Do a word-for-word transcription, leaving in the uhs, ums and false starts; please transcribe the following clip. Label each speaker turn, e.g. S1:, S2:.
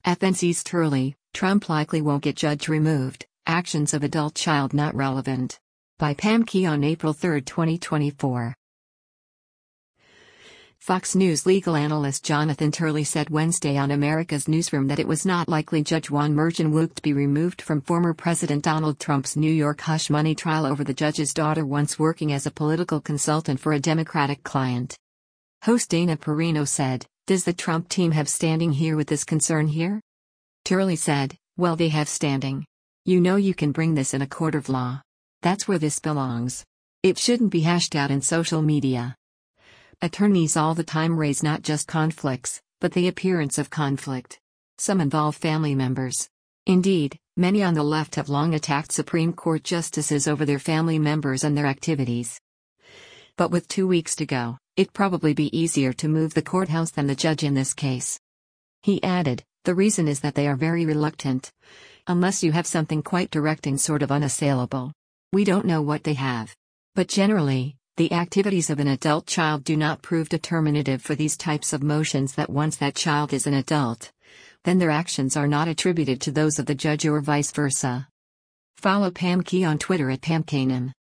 S1: F N C's Turley, Trump likely won't get judge removed, actions of adult child not relevant. By Pam Key on April third, twenty twenty-four. Fox News legal analyst Jonathan Turley said Wednesday on America's Newsroom that it was not likely Judge Juan Merchan to be removed from former President Donald Trump's New York hush money trial over the judge's daughter once working as a political consultant for a Democratic client. Host Dana Perino said, "Does the Trump team have standing here with this concern here?" Turley said, "Well, they have standing. You know you can bring this in a court of law. That's where this belongs. It shouldn't be hashed out in social media." Attorneys all the time raise not just conflicts, but the appearance of conflict. Some involve family members. Indeed, many on the left have long attacked Supreme Court justices over their family members and their activities. But with two weeks to go, it'd probably be easier to move the courthouse than the judge in this case. He added, "The reason is that they are very reluctant. Unless you have something quite direct and sort of unassailable. We don't know what they have. But generally, the activities of an adult child do not prove determinative for these types of motions that once that child is an adult, then their actions are not attributed to those of the judge or vice versa." Follow Pam Key on Twitter at Pam Kanan.